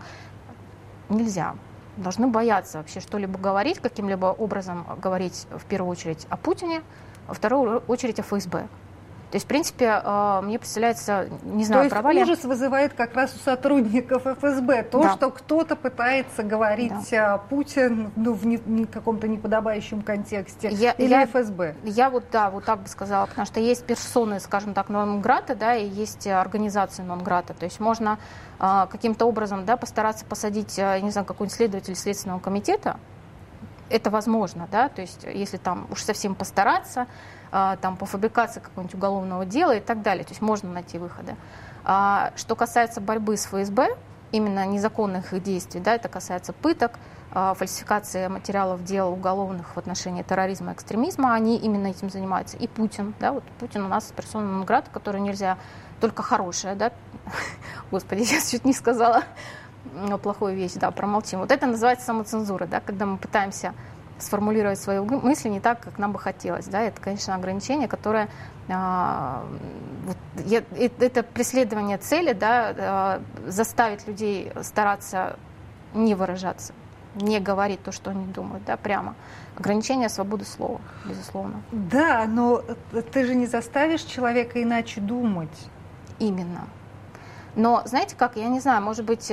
Speaker 15: Нельзя. Должны бояться вообще что-либо говорить, каким-либо образом говорить в первую очередь о Путине, во вторую очередь о эф эс бэ. То есть, в принципе, мне представляется, не знаю,
Speaker 1: то есть
Speaker 15: провали...
Speaker 1: ужас вызывает как раз у сотрудников эф эс бэ. То, да. что кто-то пытается говорить да. о Путине, ну, в не, не каком-то неподобающем контексте. Я, или я, эф эс бэ.
Speaker 15: Я вот, да, вот так бы сказала, потому что есть персоны, скажем так, нон-грата, да, и есть организации нон-грата. То есть можно а, каким-то образом, да, постараться посадить, я не знаю, какой-нибудь следователь Следственного комитета. Это возможно, да, то есть если там уж совсем постараться, там, по фабрикации какого-нибудь уголовного дела и так далее. То есть можно найти выходы. А, что касается борьбы с эф эс бэ, именно незаконных их действий, да, это касается пыток, а, фальсификации материалов дел уголовных в отношении терроризма и экстремизма, они именно этим занимаются. И Путин, да, вот Путин у нас персона нон-грата, которую нельзя, только хорошая, да, господи, я чуть не сказала плохую вещь, да, промолчим. Вот это называется самоцензура, да, когда мы пытаемся сформулировать свои мысли не так, как нам бы хотелось. Да? Это, конечно, ограничение, которое а, вот, я, это преследование цели, да, а, заставить людей стараться не выражаться, не говорить то, что они думают, да, прямо. Ограничение свободы слова, безусловно.
Speaker 1: Да, но ты же не заставишь человека иначе думать.
Speaker 15: Именно. Но, знаете как, я не знаю, может быть,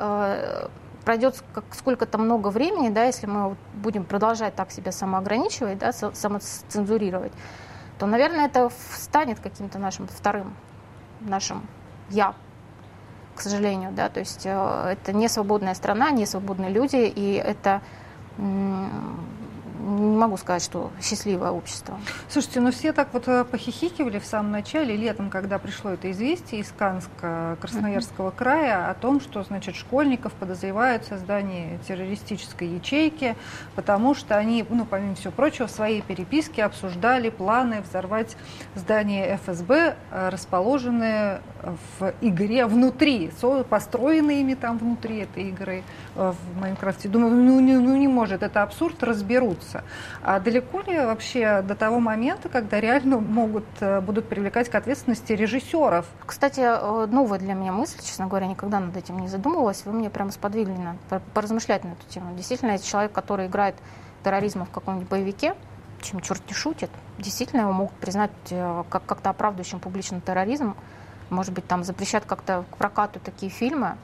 Speaker 15: пройдет сколько-то много времени, да, если мы будем продолжать так себя самоограничивать, да, самоцензурировать, то, наверное, это станет каким-то нашим вторым, нашим «я», к сожалению, да, то есть это не свободная страна, не свободные люди, и это, не могу сказать, что счастливое общество.
Speaker 1: Слушайте, ну все так вот похихикивали в самом начале, летом, когда пришло это известие из Канска, Красноярского uh-huh. края, о том, что, значит, школьников подозревают в создании террористической ячейки, потому что они, ну, помимо всего прочего, в своей переписке обсуждали планы взорвать здание эф эс бэ, расположенные в игре внутри, построенные ими там внутри этой игры в Майнкрафте. Думаю, ну не, ну не может, это абсурд, разберутся. снимаются. А далеко ли вообще до того момента, когда реально могут, будут привлекать к ответственности режиссеров?
Speaker 15: Кстати, новая для меня мысль, честно говоря, никогда над этим не задумывалась. Вы мне прямо сподвигли на, поразмышлять на эту тему. Действительно, если человек, который играет терроризма в каком-нибудь боевике, чем черт не шутит, действительно его могут признать как- как-то оправдывающим публичный терроризм. Может быть, там запрещать как-то к прокату такие фильмы.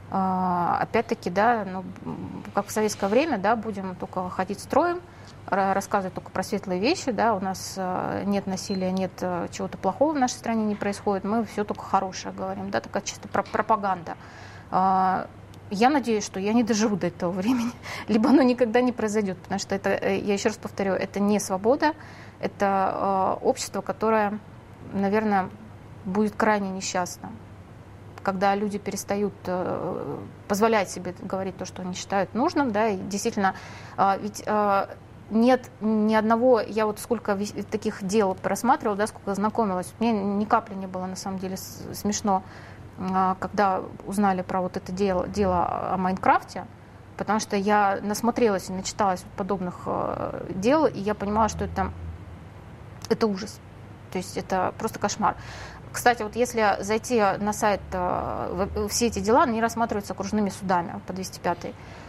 Speaker 15: А, опять-таки, да, ну, как в советское время, да, будем только ходить строем, рассказывать только про светлые вещи, да, у нас нет насилия, нет чего-то плохого в нашей стране не происходит, мы все только хорошее говорим, да, такая чисто пропаганда. А, я надеюсь, что я не доживу до этого времени, либо оно никогда не произойдет, потому что это, я еще раз повторю, это не свобода, это общество, которое, наверное, будет крайне несчастно, когда люди перестают э, позволять себе говорить то, что они считают нужным, да, и действительно, э, ведь э, нет ни одного, я вот сколько таких дел просматривала, да, сколько знакомилась, мне ни капли не было на самом деле смешно, э, когда узнали про вот это дело, дело о Майнкрафте, потому что я насмотрелась и начиталась подобных э, дел, и я понимала, что это, это ужас, то есть это просто кошмар. Кстати, вот если зайти на сайт, все эти дела, они рассматриваются окружными судами по двести пятой.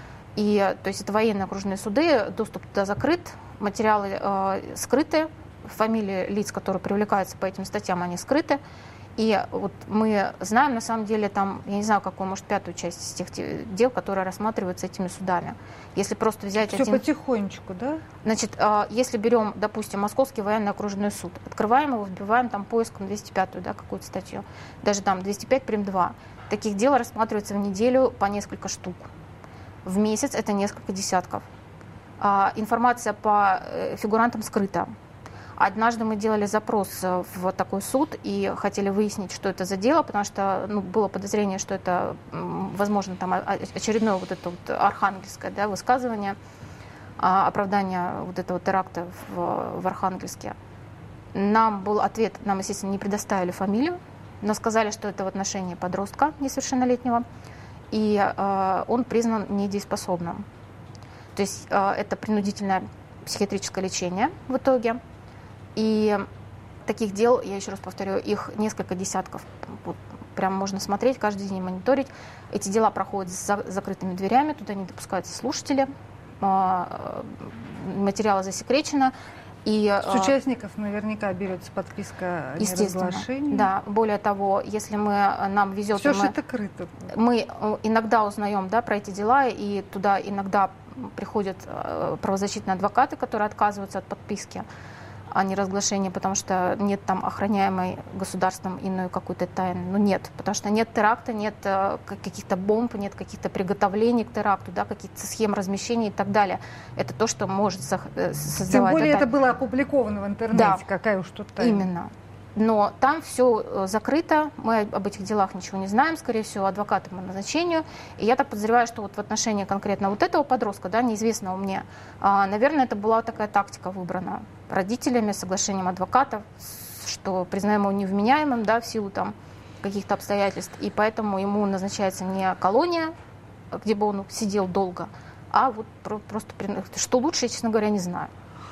Speaker 15: И, то есть это военные окружные суды, доступ туда закрыт, материалы э, скрыты, фамилии лиц, которые привлекаются по этим статьям, они скрыты. И вот мы знаем, на самом деле, там, я не знаю, какую, может, пятую часть из тех дел, которые рассматриваются этими судами. Если просто взять
Speaker 1: Все
Speaker 15: один...
Speaker 1: потихонечку, да?
Speaker 15: Значит, если берем, допустим, Московский военный окружной суд, открываем его, вбиваем там поиском двести пятую, да, какую-то статью, даже там двести пять прим два. Таких дел рассматривается в неделю по несколько штук. В месяц это несколько десятков. Информация по фигурантам скрыта. Однажды мы делали запрос в такой суд и хотели выяснить, что это за дело, потому что, ну, было подозрение, что это, возможно, там очередное вот это вот архангельское, да, высказывание, оправдание вот этого теракта в, в Архангельске. Нам был ответ, нам, естественно, не предоставили фамилию, но сказали, что это в отношении подростка несовершеннолетнего, и э, он признан недееспособным. То есть э, это принудительное психиатрическое лечение в итоге. И таких дел, я еще раз повторю, их несколько десятков. Вот, прям можно смотреть, каждый день мониторить. Эти дела проходят за закрытыми дверями, туда не допускаются слушатели. Материалы засекречены. И,
Speaker 1: с участников наверняка берется подписка о неразглашении.
Speaker 15: Да. Более того, если мы, нам везет...
Speaker 1: Все
Speaker 15: мы,
Speaker 1: это крыто.
Speaker 15: Мы иногда узнаем, да, про эти дела, и туда иногда приходят правозащитные адвокаты, которые отказываются от подписки о неразглашении, потому что нет там охраняемой государством иной какой-то тайны. Ну нет, потому что нет теракта, нет каких-то бомб, нет каких-то приготовлений к теракту, да, каких-то схем размещения и так далее. Это то, что может создавать...
Speaker 1: Тем более
Speaker 15: это,
Speaker 1: это было опубликовано в интернете, да, какая уж тут тайна.
Speaker 15: Именно. Но там все закрыто, мы об этих делах ничего не знаем, скорее всего, адвокаты по назначению. И я так подозреваю, что вот в отношении конкретно вот этого подростка, да, неизвестного мне, наверное, это была такая тактика выбрана родителями, соглашением адвокатов, что признаем его невменяемым, да, в силу там каких-то обстоятельств. И поэтому ему назначается не колония, где бы он сидел долго, а вот просто, что лучше, я, честно говоря, не знаю.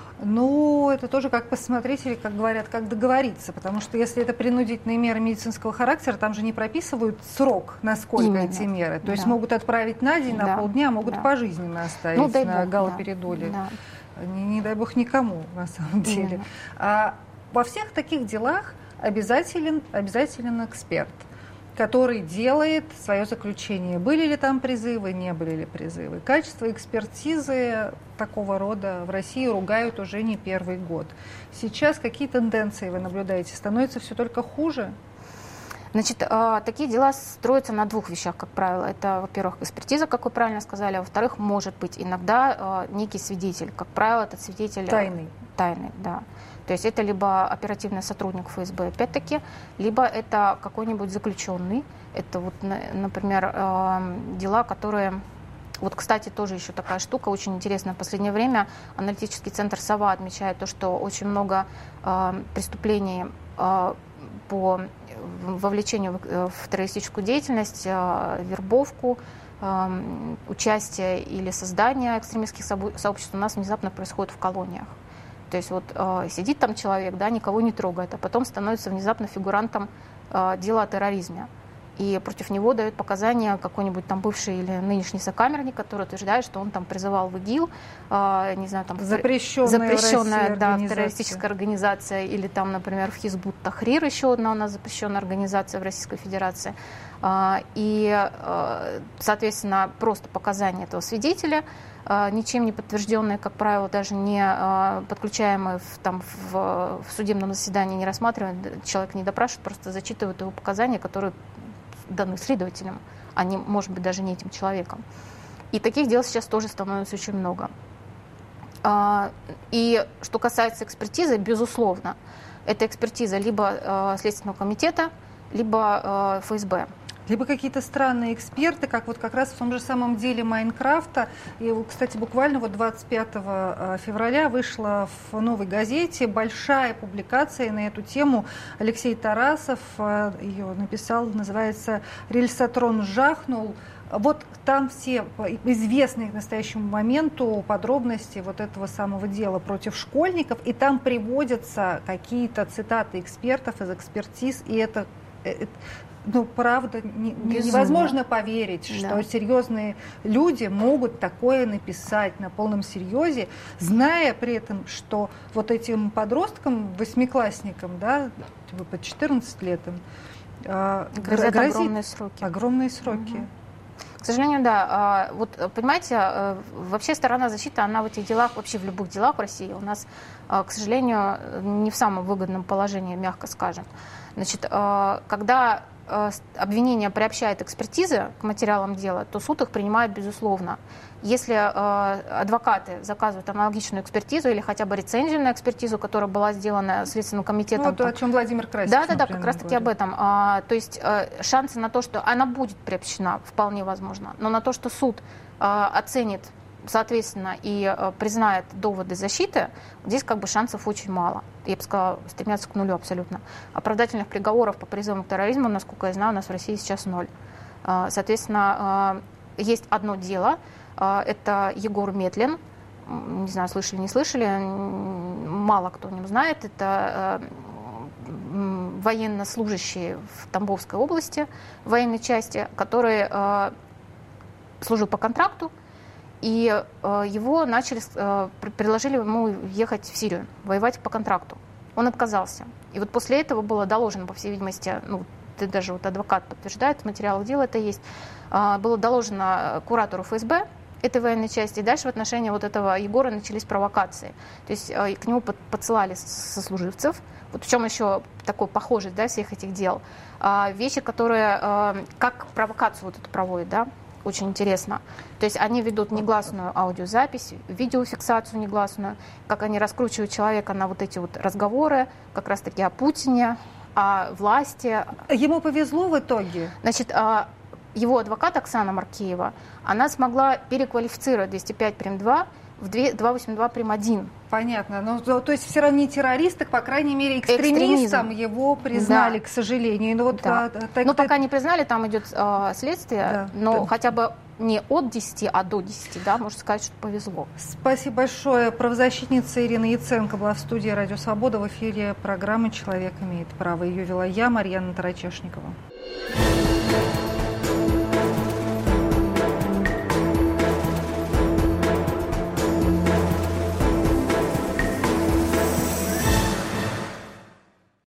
Speaker 1: Ну, это тоже как посмотреть или, как говорят, как договориться. Потому что если это принудительные меры медицинского характера, там же не прописывают срок, насколько Именно. эти меры. То да. есть могут отправить на день, на да. полдня, могут да. пожизненно оставить ну, на бог, галоперидоле. Да. Да. Не, не дай бог никому, на самом деле. А во всех таких делах обязателен, обязателен эксперт, который делает свое заключение. Были ли там призывы, не были ли призывы. Качество экспертизы такого рода в России ругают уже не первый год. Сейчас какие тенденции вы наблюдаете? Становится все только хуже?
Speaker 15: Значит, такие дела строятся на двух вещах, как правило. Это, во-первых, экспертиза, как вы правильно сказали, а во-вторых, может быть иногда некий свидетель. Как правило, этот свидетель...
Speaker 1: Тайный.
Speaker 15: Тайный, да. То есть это либо оперативный сотрудник эф эс бэ, опять-таки, либо это какой-нибудь заключенный. Это вот, например, дела, которые... Вот, кстати, тоже еще такая штука очень интересная. В последнее время аналитический центр «Сова» отмечает то, что очень много преступлений по вовлечению в террористическую деятельность, вербовку, э, участие или создание экстремистских сообществ у нас внезапно происходит в колониях. То есть вот э, сидит там человек, да, никого не трогает, а потом становится внезапно фигурантом э, дела о терроризме. И против него дают показания какой-нибудь там бывший или нынешний сокамерник, который утверждает, что он там призывал в ИГИЛ, э, не знаю, там
Speaker 1: запрещенная,
Speaker 15: запрещенная да, террористическая организация, или там, например, в Хизбут Тахрир, еще одна у нас запрещенная организация в Российской Федерации. Э, и, э, соответственно, просто показания этого свидетеля, э, ничем не подтвержденные, как правило, даже не э, подключаемые в, там, в, в судебном заседании, не рассматривают, человек не допрашивают, просто зачитывают его показания, которые даны следователям, а не, может быть, даже не этим человеком. И таких дел сейчас тоже становится очень много. И что касается экспертизы, безусловно, это экспертиза либо Следственного комитета, либо эф эс бэ.
Speaker 1: Либо какие-то странные эксперты, как вот как раз в том же самом деле Майнкрафта. И, кстати, буквально вот двадцать пятого февраля вышла в «Новой газете» большая публикация на эту тему. Алексей Тарасов ее написал, называется «Рельсотрон жахнул». Вот там все известные к настоящему моменту подробности вот этого самого дела против школьников. И там приводятся какие-то цитаты экспертов из экспертиз. И это... Ну, правда, не, невозможно поверить, что да. серьезные люди могут такое написать на полном серьезе, зная при этом, что вот этим подросткам, восьмиклассникам, да, типа по четырнадцать лет им, э,
Speaker 15: грозят грозит огромные сроки.
Speaker 1: Огромные сроки.
Speaker 15: Угу. К сожалению, да. Вот, понимаете, вообще сторона защиты, она в этих делах, вообще в любых делах в России у нас, к сожалению, не в самом выгодном положении, мягко скажем. Значит, когда обвинение приобщает экспертизы к материалам дела, то суд их принимает безусловно. Если э, адвокаты заказывают аналогичную экспертизу или хотя бы рецензию на экспертизу, которая была сделана Следственным комитетом.
Speaker 1: Ну, то, о чем Владимир Красиков.
Speaker 15: Да, да, да, как раз таки об этом. А, то есть э, шансы на то, что она будет приобщена, вполне возможно. Но на то, что суд э, оценит, соответственно, и э, признает доводы защиты, здесь как бы шансов очень мало. Я бы сказала, стремятся к нулю абсолютно. Оправдательных приговоров по призывам к терроризму, насколько я знаю, у нас в России сейчас ноль. Э, соответственно, э, есть одно дело. Это Егор Метлин, не знаю, слышали, не слышали, мало кто о нем знает. Это военнослужащий в Тамбовской области, в военной части, который служил по контракту, и его начали, предложили ему ехать в Сирию, воевать по контракту. Он отказался. И вот после этого было доложено, по всей видимости, ну, даже вот адвокат подтверждает, в материалах дела это есть, было доложено куратору эф эс бэ этой военной части, и дальше в отношении вот этого Егора начались провокации. То есть к нему подсылали сослуживцев, вот в чем еще такой похожесть, да, всех этих дел. Вещи, которые как провокацию вот эту проводят, да, очень интересно. То есть они ведут негласную аудиозапись, видеофиксацию негласную, как они раскручивают человека на вот эти вот разговоры, как раз-таки о Путине, о власти.
Speaker 1: Ему повезло в итоге?
Speaker 15: Значит, его адвокат Оксана Маркеева, она смогла переквалифицировать двести пять прим два в двести восемьдесят два прим один.
Speaker 1: Понятно. Но, то есть все равно не террорист, так, по крайней мере, экстремистом его признали, да. к сожалению. Но, вот,
Speaker 15: да.
Speaker 1: а, так,
Speaker 15: но
Speaker 1: так...
Speaker 15: пока не признали, там идет а, следствие,
Speaker 1: да.
Speaker 15: но
Speaker 1: да.
Speaker 15: хотя бы не от десяти, а до десяти, да, можно сказать, что повезло.
Speaker 1: Спасибо большое. Правозащитница Ирина Яценко была в студии «Радио Свобода» в эфире программы «Человек имеет право». Ее вела я, Марьяна Тарачешникова.